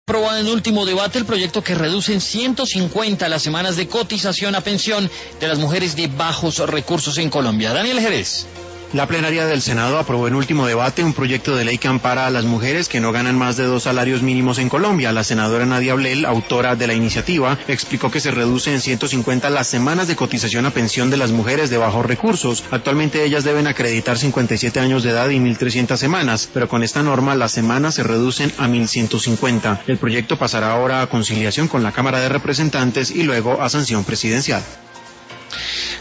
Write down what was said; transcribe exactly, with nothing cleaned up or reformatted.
Aprobado en último debate el proyecto que reduce en ciento cincuenta las semanas de cotización a pensión de las mujeres de bajos recursos en Colombia. Daniel Jerez. La plenaria del Senado aprobó en último debate un proyecto de ley que ampara a las mujeres que no ganan más de dos salarios mínimos en Colombia. La senadora Nadia Blel, autora de la iniciativa, explicó que se reduce en ciento cincuenta las semanas de cotización a pensión de las mujeres de bajos recursos. Actualmente ellas deben acreditar cincuenta y siete años de edad y mil trescientas semanas, pero con esta norma las semanas se reducen a mil ciento cincuenta. El proyecto pasará ahora a conciliación con la Cámara de Representantes y luego a sanción presidencial.